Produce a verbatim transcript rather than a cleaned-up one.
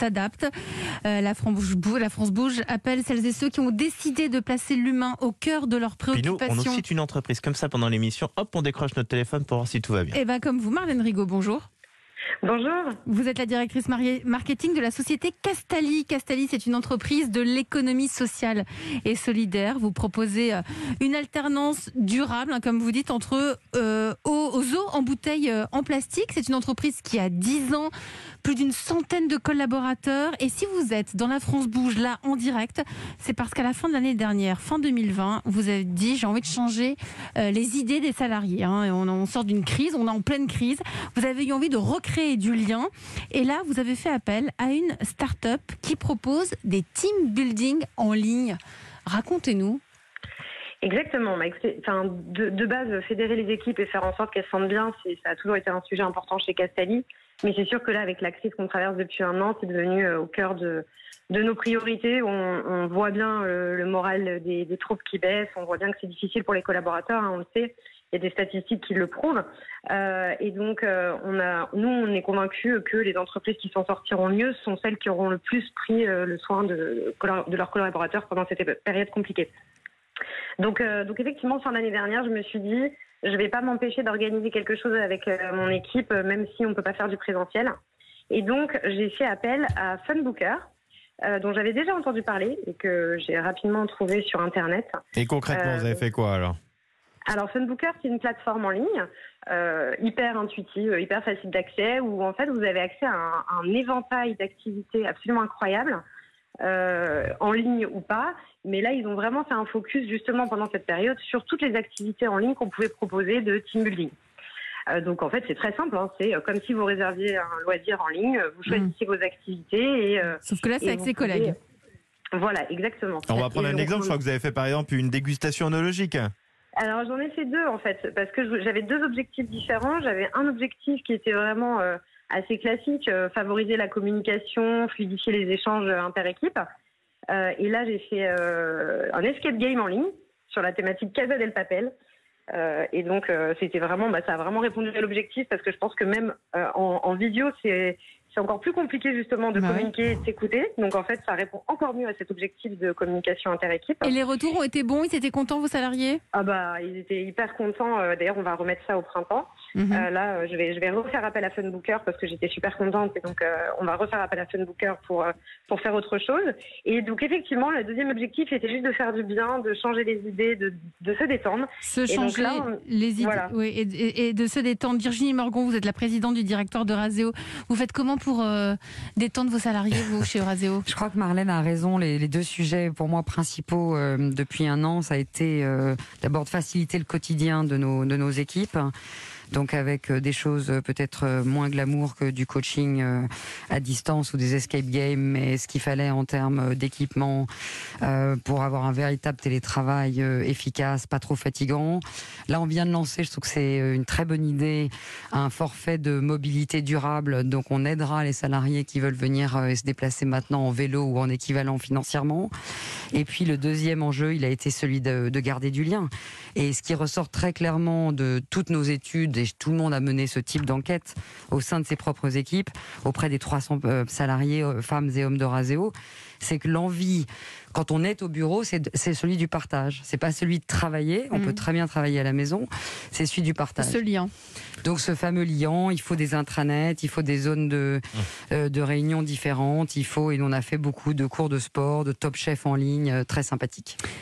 s'adapte. Euh, la, France bouge, la France Bouge appelle celles et ceux qui ont décidé de placer l'humain au cœur de leurs préoccupations. Puis nous, on cite une entreprise comme ça pendant l'émission, hop, on décroche notre téléphone pour voir si tout va bien. Et bien comme vous, Marlène Rigaud, bonjour. Bonjour. Vous êtes la directrice marketing de la société Castali. Castali, c'est une entreprise de l'économie sociale et solidaire. Vous proposez une alternance durable, hein, comme vous dites, entre euh, eau, aux eaux en bouteilles euh, en plastique. C'est une entreprise qui a dix ans, plus d'une centaine de collaborateurs. Et si vous êtes dans la France Bouge, là, en direct, c'est parce qu'à la fin de l'année dernière, fin deux mille vingt, vous avez dit, j'ai envie de changer euh, les idées des salariés. Hein. On, on sort d'une crise, on est en pleine crise. Vous avez eu envie de recréer du lien. Et là, vous avez fait appel à une start-up qui propose des team building en ligne. Racontez-nous. Exactement. Enfin, de, de base, fédérer les équipes et faire en sorte qu'elles se sentent bien, c'est, ça a toujours été un sujet important chez Castali. Mais c'est sûr que là, avec la crise qu'on traverse depuis un an, c'est devenu au cœur de, de nos priorités. On, on voit bien le, le moral des, des troupes qui baisse. On voit bien que c'est difficile pour les collaborateurs, hein, on le sait. Il y a des statistiques qui le prouvent. Euh, et donc, euh, on a, nous, on est convaincus que les entreprises qui s'en sortiront mieux sont celles qui auront le plus pris euh, le soin de, de leurs collaborateurs pendant cette période compliquée. Donc, euh, donc effectivement, fin d'année dernière, je me suis dit, je ne vais pas m'empêcher d'organiser quelque chose avec euh, mon équipe, même si on ne peut pas faire du présentiel. Et donc, j'ai fait appel à Funbooker, euh, dont j'avais déjà entendu parler et que j'ai rapidement trouvé sur Internet. Et concrètement, euh, vous avez fait quoi alors ? Alors, Funbooker, c'est une plateforme en ligne, euh, hyper intuitive, hyper facile d'accès, où en fait, vous avez accès à un, un éventail d'activités absolument incroyables, euh, en ligne ou pas. Mais là, ils ont vraiment fait un focus, justement, pendant cette période, sur toutes les activités en ligne qu'on pouvait proposer de team building. Euh, donc, en fait, c'est très simple. Hein, c'est comme si vous réserviez un loisir en ligne, vous choisissez mmh. vos activités. Et, euh, Sauf que là, c'est avec ses collègues. Voilà, exactement. On va prendre et un donc, exemple. Je crois que vous avez fait, par exemple, une dégustation œnologique. Alors j'en ai fait deux en fait, parce que j'avais deux objectifs différents. J'avais un objectif qui était vraiment euh, assez classique, euh, favoriser la communication, fluidifier les échanges inter-équipes. Euh, et là j'ai fait euh, un escape game en ligne sur la thématique Casa del Papel. Euh, et donc euh, c'était vraiment, bah, ça a vraiment répondu à l'objectif, parce que je pense que même euh, en, en vidéo c'est c'est encore plus compliqué justement de bah communiquer ouais. et de s'écouter. Donc en fait ça répond encore mieux à cet objectif de communication inter-équipe. Et les retours ont été bons, ils étaient contents vos salariés ? Ah bah ils étaient hyper contents. D'ailleurs on va remettre ça au printemps. Mm-hmm. Euh, là je vais je vais refaire appel à Funbooker parce que j'étais super contente, et donc euh, on va refaire appel à Funbooker pour euh, pour faire autre chose. Et donc effectivement le deuxième objectif était juste de faire du bien, de changer les idées, de de se détendre. Se changer là, on... les idées, voilà. Oui, et, et, et de se détendre. Virginie Morgon, vous êtes la présidente du directoire de Razéo. Vous faites comment pour euh, détendre vos salariés, vous, chez Razéo ? Je crois que Marlène a raison. Les, les deux sujets, pour moi, principaux euh, depuis un an, ça a été euh, d'abord de faciliter le quotidien de nos, de nos équipes. Donc avec des choses peut-être moins glamour que du coaching à distance ou des escape games, mais ce qu'il fallait en termes d'équipement euh, pour avoir un véritable télétravail efficace, pas trop fatigant. Là, on vient de lancer, je trouve que c'est une très bonne idée, un forfait de mobilité durable. Donc on aidera les salariés qui veulent venir se déplacer maintenant en vélo ou en équivalent financièrement. Et puis le deuxième enjeu, il a été celui de, de garder du lien. Et ce qui ressort très clairement de toutes nos études, et tout le monde a mené ce type d'enquête au sein de ses propres équipes, auprès des trois cents salariés, femmes et hommes de Razéo, c'est que l'envie, quand on est au bureau, c'est, c'est celui du partage. C'est pas celui de travailler, on mmh. peut très bien travailler à la maison, c'est celui du partage. Ce lien. Donc ce fameux lien, il faut des intranets, il faut des zones de, mmh. euh, de réunions différentes, il faut, et on a fait beaucoup de cours de sport, de Top Chef en ligne, euh, très sympathiques.